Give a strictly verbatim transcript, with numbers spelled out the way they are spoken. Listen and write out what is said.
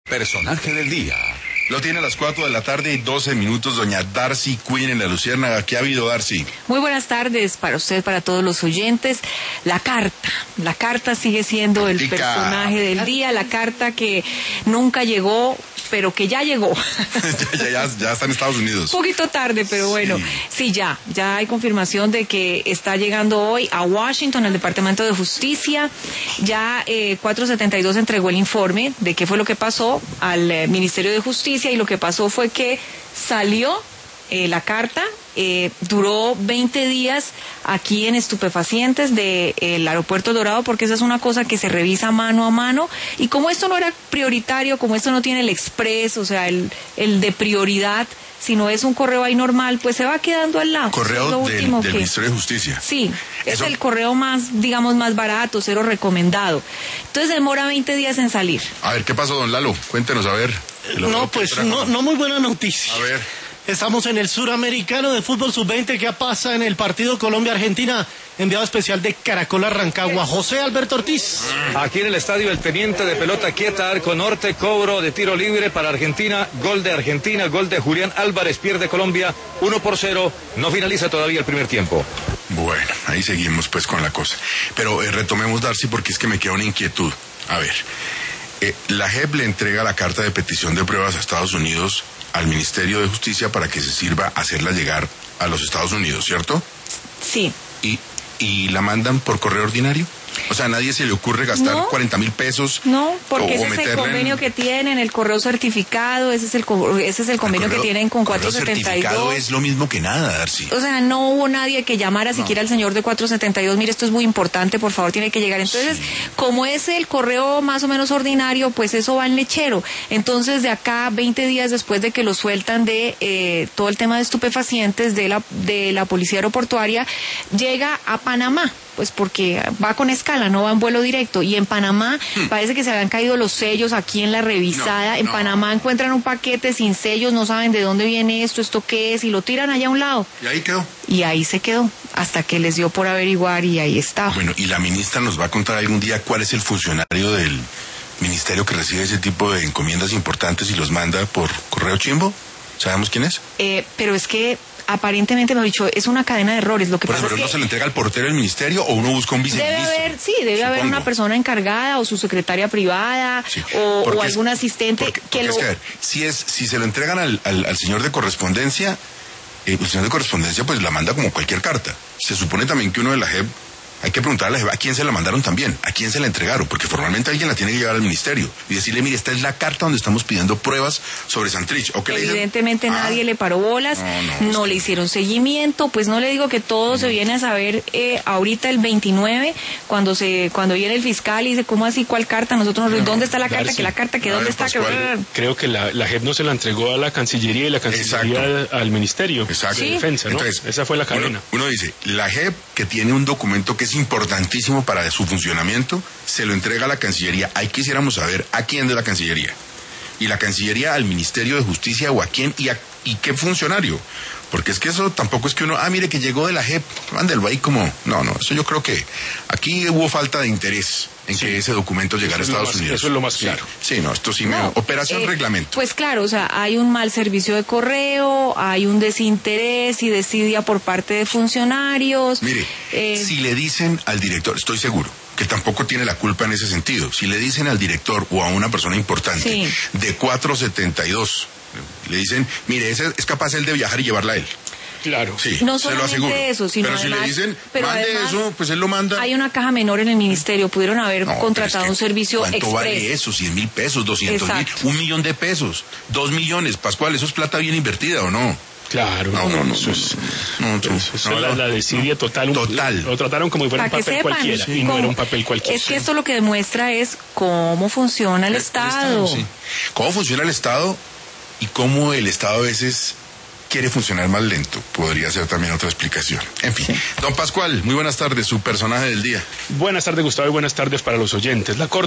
Personaje del día. Lo tiene a las cuatro de la tarde y doce minutos, doña Darcy Quinn en La Luciérnaga. ¿Qué ha habido, Darcy? Muy buenas tardes para usted, para todos los oyentes. La carta, la carta sigue siendo el Pica. personaje del día, la carta que nunca llegó, pero que ya llegó. ya, ya, ya, ya está en Estados Unidos. Un poquito tarde, pero bueno, sí. sí, ya, ya hay confirmación de que está llegando hoy a Washington, el Departamento de Justicia. Ya eh, cuatrocientos setenta y dos entregó el informe de qué fue lo que pasó al eh, Ministerio de Justicia, y lo que pasó fue que salió eh, la carta, eh, duró veinte días aquí en estupefacientes del de, aeropuerto Dorado, porque esa es una cosa que se revisa mano a mano, y como esto no era prioritario, como esto no tiene el express, o sea, el, el de prioridad, sino es un correo ahí normal, pues se va quedando al lado. Correo del, del que... Ministerio de Justicia. Sí, Eso... es el correo más, digamos, más barato, cero recomendado. Entonces demora veinte días en salir. A ver, ¿qué pasó, don Lalo? Cuéntenos, a ver. No, pues no, no muy buena noticia. A ver. Estamos en el Suramericano de Fútbol sub veinte. ¿Qué pasa en el partido Colombia-Argentina? Enviado especial de Caracol a Rancagua, José Alberto Ortiz. Aquí en el estadio El Teniente, de pelota quieta, arco norte, cobro de tiro libre para Argentina, gol de Argentina, gol de Julián Álvarez, pierde Colombia uno por cero, no finaliza todavía el primer tiempo. Bueno, ahí seguimos pues con la cosa. Pero eh, retomemos, Darcy, porque es que me queda una inquietud. A ver, eh, la J E P le entrega la carta de petición de pruebas a Estados Unidos al Ministerio de Justicia para que se sirva a hacerla llegar a los Estados Unidos, ¿cierto? Sí. ¿Y, y la mandan por correo ordinario? O sea, ¿a nadie se le ocurre gastar no, cuarenta mil pesos? No, porque o, ese o es el convenio en... que tienen, el correo certificado, ese es el, ese es el convenio el correo, que tienen con cuatrocientos setenta y dos. El correo certificado es lo mismo que nada, Darcy. O sea, no hubo nadie que llamara siquiera no. al señor de cuatrocientos setenta y dos, mire, esto es muy importante, por favor, tiene que llegar. Entonces, sí. como es el correo más o menos ordinario, pues eso va en lechero. Entonces, de acá, veinte días después de que lo sueltan de eh, todo el tema de estupefacientes de la, de la policía aeroportuaria, llega a Panamá, pues porque va con escala, no va en vuelo directo, y en Panamá hmm. parece que se habían caído los sellos aquí en la revisada. No, en no. Panamá encuentran un paquete sin sellos, no saben de dónde viene esto, esto qué es, y lo tiran allá a un lado. Y ahí quedó. Y ahí se quedó, hasta que les dio por averiguar, y ahí estaba. Bueno, y la ministra nos va a contar algún día cuál es el funcionario del ministerio que recibe ese tipo de encomiendas importantes y los manda por correo chimbo. ¿Sabemos quién es? Eh, pero es que aparentemente, me he dicho, es una cadena de errores. Lo que Por pasa eso, es ¿no que se le entrega al portero del ministerio o uno busca un viceministro? Debe haber, sí, debe supongo. haber una persona encargada o su secretaria privada sí. o, o algún es, asistente porque, que porque lo... Es que, a ver, si, es, si se lo entregan al, al, al señor de correspondencia, eh, el señor de correspondencia pues la manda como cualquier carta. Se supone también que uno de la J E P, hay que preguntarle a quién se la mandaron también, a quién se la entregaron, porque formalmente alguien la tiene que llevar al ministerio y decirle, mire, esta es la carta donde estamos pidiendo pruebas sobre Santrich. ¿O qué Evidentemente le dicen? nadie ah, le paró bolas, no, no, no le hicieron seguimiento, pues no le digo que todo no. se viene a saber eh, ahorita el veintinueve, cuando se cuando viene el fiscal y dice, ¿cómo así? ¿Cuál carta? Nosotros no, ¿dónde está la carta? Que la carta, que dónde está? Que... Creo que la, la J E P no se la entregó a la Cancillería y la Cancillería Exacto. al Ministerio Exacto. de ¿Sí? Defensa, ¿no? Entonces, esa fue la cadena. Uno, uno dice, la J E P, que tiene un documento que es importantísimo para su funcionamiento, se lo entrega a la Cancillería. Ahí quisiéramos saber a quién de la Cancillería. Y la Cancillería al Ministerio de Justicia, o a quién y, a, y qué funcionario. Porque es que eso tampoco es que uno, ah, mire que llegó de la J E P, mándelo ahí como... No, no, eso yo creo que aquí hubo falta de interés en sí. que ese documento llegara eso a Estados más, Unidos. Eso es lo más claro. Sí, sí no, esto sí no, me... Operación eh, reglamento. Pues claro, o sea, hay un mal servicio de correo, hay un desinterés y desidia por parte de funcionarios. Mire, eh... si le dicen al director, estoy seguro, que tampoco tiene la culpa en ese sentido, si le dicen al director o a una persona importante sí. de cuatrocientos setenta y dos, le dicen, mire, ese es capaz él de viajar y llevarla a él. Claro. Sí, no se lo aseguro. Eso, sino pero además, si le dicen, pero mande además, eso, pues él lo manda. Hay una caja menor en el ministerio, pudieron haber no, contratado es que, un servicio ¿cuánto express? vale eso? cien mil pesos, doscientos mil, un millón de pesos, dos millones. Pascual, ¿eso es plata bien invertida o no? Claro, no, no, no, eso es, no, no, eso es no, la, la desidia total. Un, total. Lo trataron como si fuera un papel sepan, cualquiera sí. y no era un papel cualquiera. Es que esto lo que demuestra es cómo funciona el, el Estado. El Estado sí. Cómo funciona el Estado y cómo el Estado a veces quiere funcionar más lento. Podría ser también otra explicación. En fin. Sí. Don Pascual, muy buenas tardes, su personaje del día. Buenas tardes, Gustavo, y buenas tardes para los oyentes. La Corte